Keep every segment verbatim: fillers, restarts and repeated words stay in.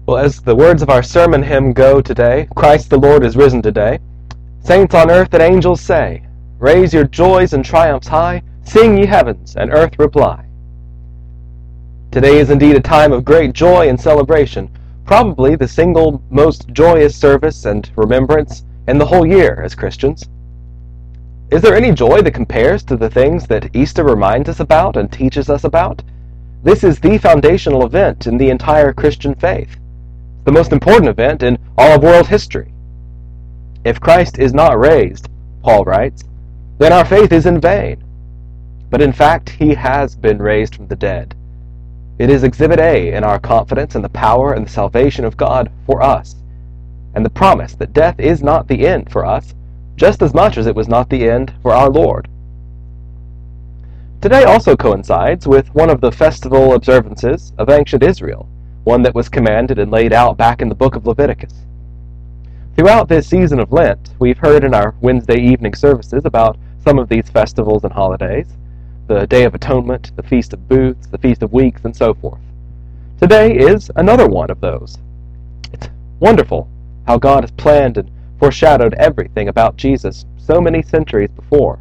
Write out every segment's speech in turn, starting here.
Well, as the words of our sermon hymn go today, Christ the Lord is risen today. Saints on earth and angels say, raise your joys and triumphs high, sing ye heavens, and earth reply. Today is indeed a time of great joy and celebration, probably the single most joyous service and remembrance in the whole year as Christians. Is there any joy that compares to the things that Easter reminds us about and teaches us about? This is the foundational event in the entire Christian faith, the most important event in all of world history. If Christ is not raised, Paul writes, then our faith is in vain. But in fact, he has been raised from the dead. It is Exhibit A in our confidence in the power and the salvation of God for us, and the promise that death is not the end for us, just as much as it was not the end for our Lord. Today also coincides with one of the festival observances of ancient Israel, one that was commanded and laid out back in the book of Leviticus. Throughout this season of Lent, we've heard in our Wednesday evening services about some of these festivals and holidays, the Day of Atonement, the Feast of Booths, the Feast of Weeks, and so forth. Today is another one of those. It's wonderful how God has planned and foreshadowed everything about Jesus so many centuries before.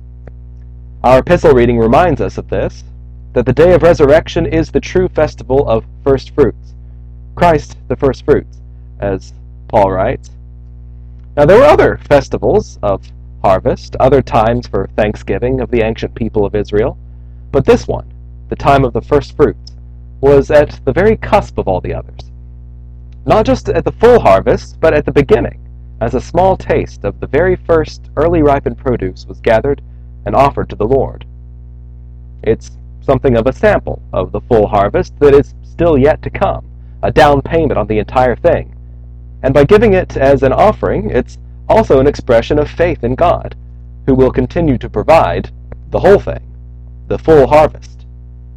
Our epistle reading reminds us of this, that the day of resurrection is the true festival of first fruits, Christ the first fruits, as Paul writes. Now there were other festivals of harvest, other times for thanksgiving of the ancient people of Israel, but this one, the time of the first fruits, was at the very cusp of all the others. Not just at the full harvest, but at the beginning, as a small taste of the very first early ripened produce was gathered and offered to the Lord. It's something of a sample of the full harvest that is still yet to come, a down payment on the entire thing. And by giving it as an offering, it's also an expression of faith in God, who will continue to provide the whole thing, the full harvest.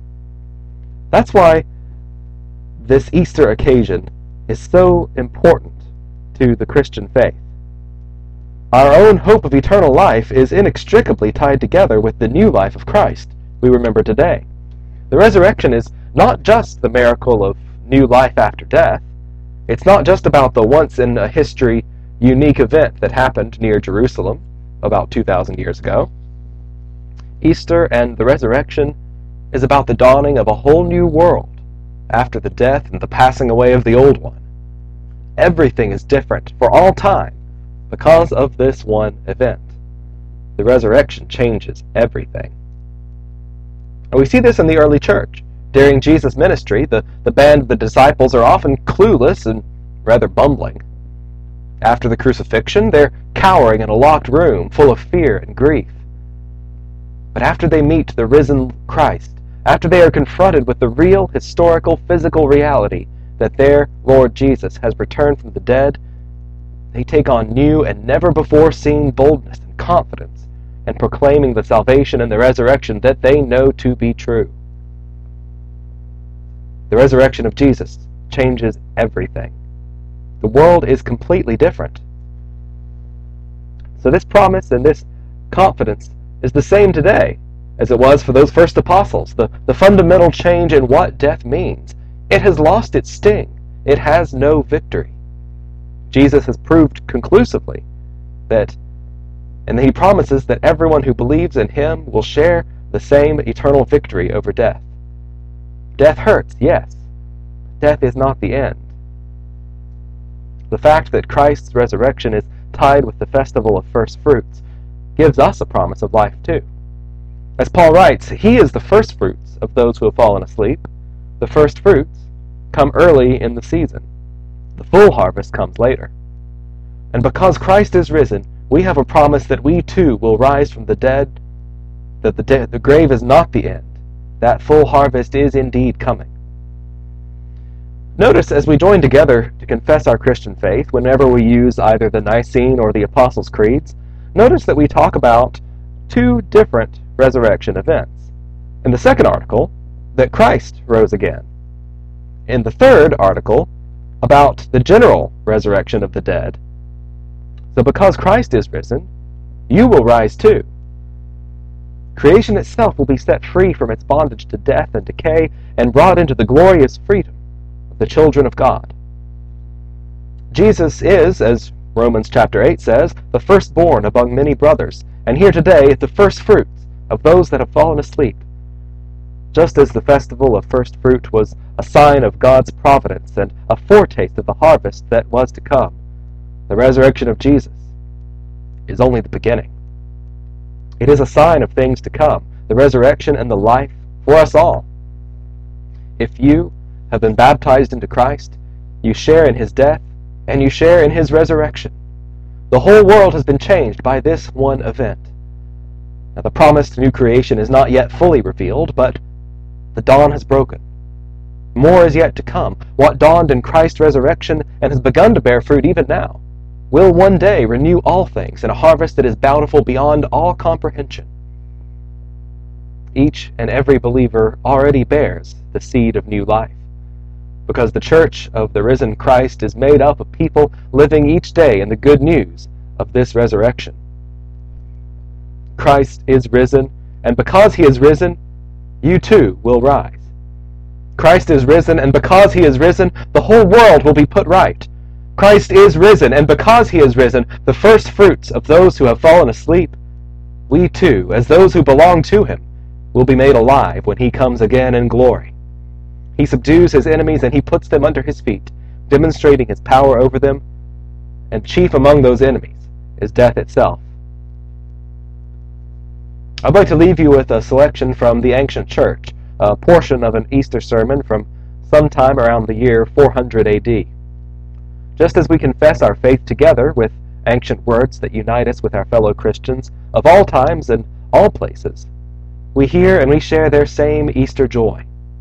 That's why this Easter occasion is so important to the Christian faith. Our own hope of eternal life is inextricably tied together with the new life of Christ we remember today. The resurrection is not just the miracle of new life after death. It's not just about the once-in-a-history unique event that happened near Jerusalem about two thousand years ago. Easter and the resurrection is about the dawning of a whole new world after the death and the passing away of the old one. Everything is different for all time because of this one event. The resurrection changes everything. And we see this in the early church. During Jesus' ministry, the, the band of the disciples are often clueless and rather bumbling. After the crucifixion, they're cowering in a locked room full of fear and grief. But after they meet the risen Christ, after they are confronted with the real, historical, physical reality that their Lord Jesus has returned from the dead, they take on new and never-before-seen boldness and confidence in proclaiming the salvation and the resurrection that they know to be true. The resurrection of Jesus changes everything. The world is completely different. So this promise and this confidence is the same today as it was for those first apostles. The, the fundamental change in what death means. It has lost its sting. It has no victory. Jesus has proved conclusively that, and he promises that everyone who believes in him will share the same eternal victory over death. Death hurts, yes. Death is not the end. The fact that Christ's resurrection is tied with the festival of first fruits gives us a promise of life too. As Paul writes, he is the first fruits of those who have fallen asleep. The first fruits come early in the season. The full harvest comes later. And because Christ is risen, we have a promise that we too will rise from the dead, that the, de- the grave is not the end. That full harvest is indeed coming. Notice as we join together to confess our Christian faith, whenever we use either the Nicene or the Apostles' Creeds, notice that we talk about two different resurrection events. In the second article, that Christ rose again. In the third article, about the general resurrection of the dead. So because Christ is risen, you will rise too. Creation itself will be set free from its bondage to death and decay and brought into the glorious freedom of the children of God. Jesus is, as Romans chapter eight says, the firstborn among many brothers, and here today the first fruits of those that have fallen asleep. Just as the festival of first fruit was a sign of God's providence and a foretaste of the harvest that was to come, the resurrection of Jesus is only the beginning. It is a sign of things to come, the resurrection and the life for us all. If you have been baptized into Christ, you share in his death, and you share in his resurrection. The whole world has been changed by this one event. Now, the promised new creation is not yet fully revealed, but the dawn has broken. More is yet to come. What dawned in Christ's resurrection and has begun to bear fruit even now will one day renew all things in a harvest that is bountiful beyond all comprehension. Each and every believer already bears the seed of new life, because the church of the risen Christ is made up of people living each day in the good news of this resurrection. Christ is risen, and because he is risen, you too will rise. Christ is risen, and because he is risen, the whole world will be put right. Christ is risen, and because he is risen, the first fruits of those who have fallen asleep, we too, as those who belong to him, will be made alive when he comes again in glory. He subdues his enemies and he puts them under his feet, demonstrating his power over them, and chief among those enemies is death itself. I'd like to leave you with a selection from the ancient church, a portion of an Easter sermon from sometime around the year four hundred A D. Just as we confess our faith together with ancient words that unite us with our fellow Christians of all times and all places, we hear and we share their same Easter joy.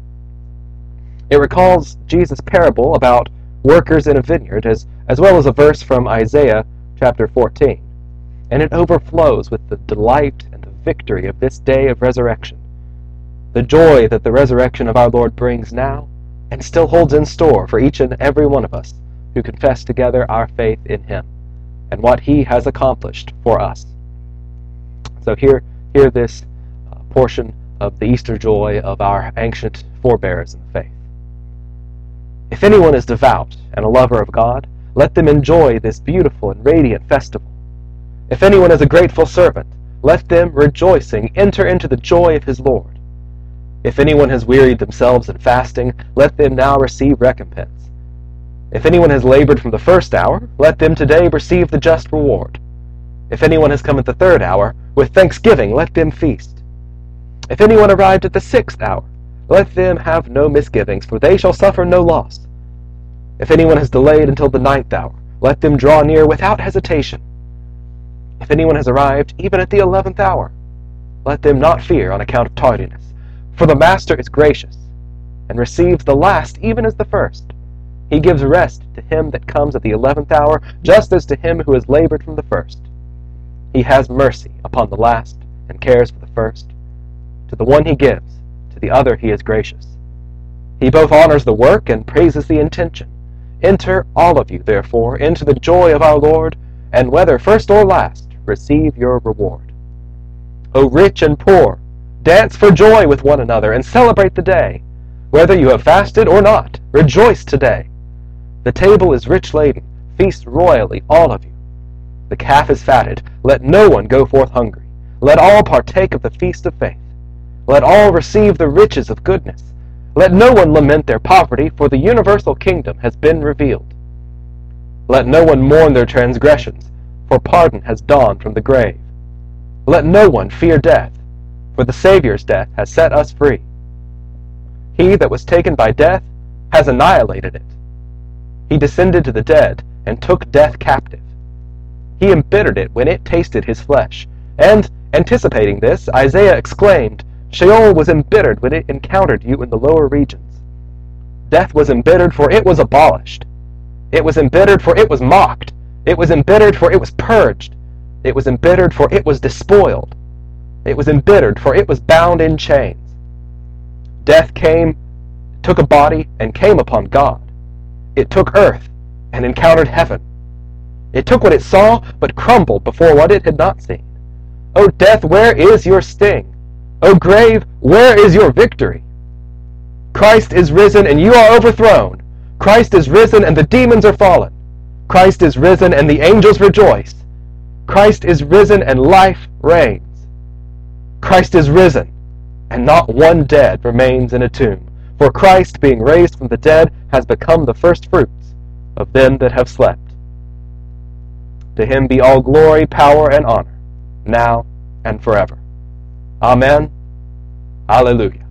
It recalls Jesus' parable about workers in a vineyard, as, as well as a verse from Isaiah chapter fourteen, and it overflows with the delight and the victory of this day of resurrection, the joy that the resurrection of our Lord brings now and still holds in store for each and every one of us who confess together our faith in him and what he has accomplished for us. So hear, hear this uh, portion of the Easter joy of our ancient forebears in the faith. If anyone is devout and a lover of God, let them enjoy this beautiful and radiant festival. If anyone is a grateful servant, let them, rejoicing, enter into the joy of his Lord. If anyone has wearied themselves in fasting, let them now receive recompense. If anyone has labored from the first hour, let them today receive the just reward. If anyone has come at the third hour, with thanksgiving let them feast. If anyone arrived at the sixth hour, let them have no misgivings, for they shall suffer no loss. If anyone has delayed until the ninth hour, let them draw near without hesitation. If anyone has arrived even at the eleventh hour, let them not fear on account of tardiness. For the Master is gracious, and receives the last even as the first. He gives rest to him that comes at the eleventh hour, just as to him who has labored from the first. He has mercy upon the last, and cares for the first. To the one he gives, to the other he is gracious. He both honors the work and praises the intention. Enter all of you, therefore, into the joy of our Lord, and whether first or last, receive your reward. O rich and poor, dance for joy with one another, and celebrate the day. Whether you have fasted or not, rejoice today. The table is rich laden, feast royally, all of you. The calf is fatted, let no one go forth hungry. Let all partake of the feast of faith. Let all receive the riches of goodness. Let no one lament their poverty, for the universal kingdom has been revealed. Let no one mourn their transgressions, for pardon has dawned from the grave. Let no one fear death, for the Saviour's death has set us free. He that was taken by death has annihilated it. He descended to the dead and took death captive. He embittered it when it tasted his flesh. And, anticipating this, Isaiah exclaimed, Sheol was embittered when it encountered you in the lower regions. Death was embittered, for it was abolished. It was embittered, for it was mocked. It was embittered, for it was purged. It was embittered, for it was despoiled. It was embittered, for it was bound in chains. Death came, took a body, and came upon God. It took earth, and encountered heaven. It took what it saw, but crumbled before what it had not seen. O death, where is your sting? O grave, where is your victory? Christ is risen, and you are overthrown. Christ is risen, and the demons are fallen. Christ is risen, and the angels rejoice. Christ is risen, and life reigns. Christ is risen, and not one dead remains in a tomb. For Christ, being raised from the dead, has become the firstfruits of them that have slept. To him be all glory, power, and honor, now and forever. Amen. Alleluia.